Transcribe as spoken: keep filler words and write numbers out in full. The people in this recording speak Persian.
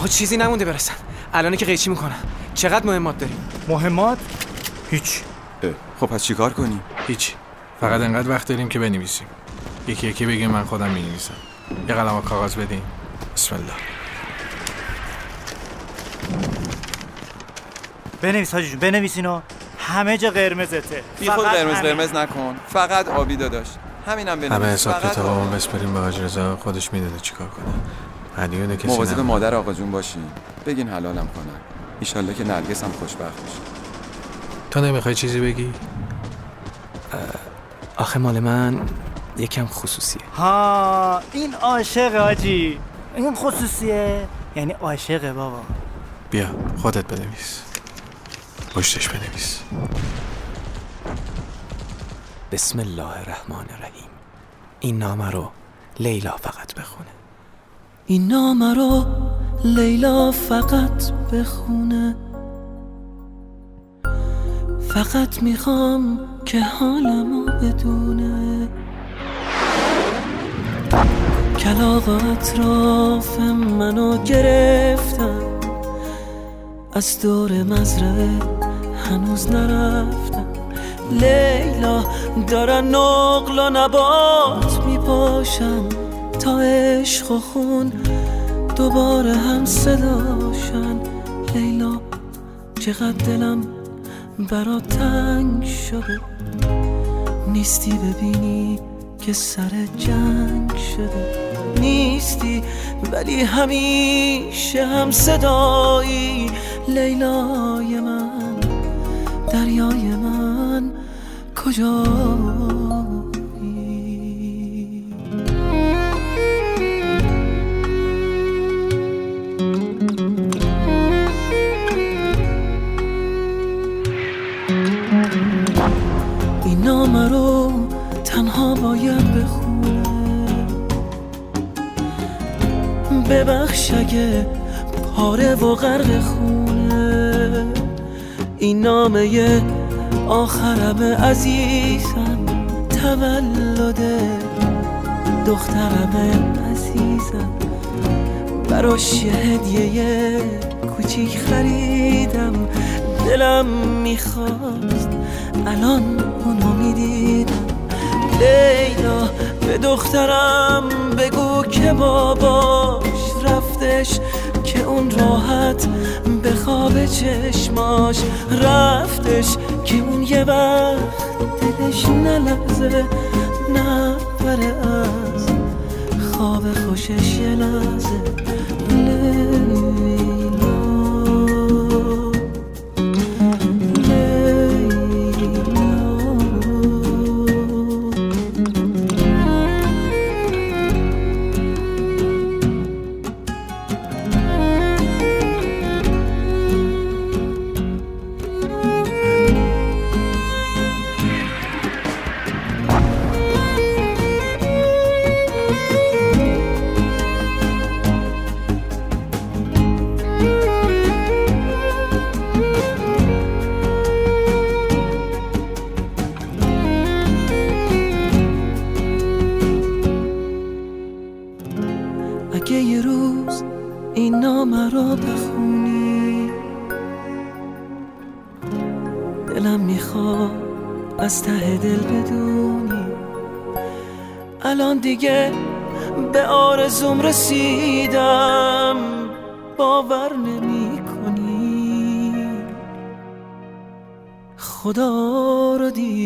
آقا چیزی نمونده برسن. الان که قیچی میکنن. چقدر مهمات داریم؟ مهمات؟ هیچ. خب پس چیکار کنیم؟ هیچ. فقط انقدر وقت داریم که بنویسیم. یکی یکی بگیم من خودم می‌نویسم. یه قلم و کاغذ بدین. بسم الله. بنویس حاجی جون، بنویس اینو. همه جا قرمزته. بی خود قرمز قرمز نکن. فقط آبی داداش. همینم بنویس. همه حساب کتابمون بسپریم به حاج رضا، خودش میدونه چیکار کنه. هدیه کسی مواظب مادر آقا جون باشین. بگین حلالم کنن. ان شاءالله که نرگس هم خوشبخت بشه. تو نمیخوای چیزی بگی؟ آخه مال من یکم خصوصیه. ها این عاشق حاجی. این خصوصیه یعنی عاشقه بابا. بیا خودت بنویس. پشتش بنویس. بسم الله الرحمن الرحیم. این نامه رو لیلا فقط بخونه. این نامه رو لیلا فقط بخونه. فقط میخوام که حالمو بدونه. کلاغ اطراف منو گرفتن، از دور مزرعه هنوز نرفتم. لیلا دارن نقل و نبات میپاشن تا عشق و خون دوباره هم صداشن. لیلا چقدر دلم برا تنگ شده، نیستی ببینی که سر جنگ شده. نیستی ولی همیشه هم صدایی. لیلای من، دریای من کجایی؟ این نامه رو تنها باید بخونه. ببخش اگه پاره و غرق خونه. این نامه آخرم عزیزم، تولد دخترم عزیزم. براش یه هدیه کوچیک خریدم. دلم میخواست الان اونو میدیدم. لیلا به دخترم بگو که باباش رفتش، که اون راحت به خواب چشماش رفتش، که اون یه وقت دلش نلرزه نپره از خواب خوشش یه لحظه. لیلا اگه یه روز این نامه رو بخونی، دلم میخواد از ته دل بدونی الان دیگه به آرزوم رسیدم. باور نمی کنی خدا رو دید